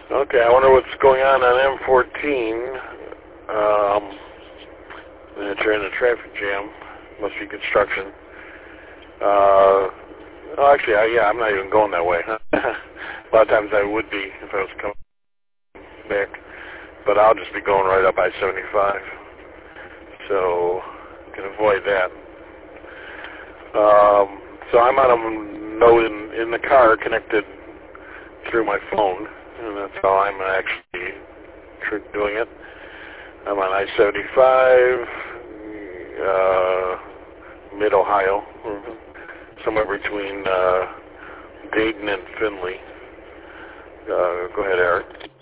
Okay, I wonder what's going on M14. They're in a traffic jam. Must be construction. Oh, actually, yeah, I'm not even going that way. A lot of times I would be if I was coming back, but I'll just be going right up I-75, so I can avoid that. So I'm on a node in the car connected through my phone, and that's how I'm actually doing it. I'm on I-75, mid-Ohio, somewhere between Dayton and Findlay. Go ahead, Eric.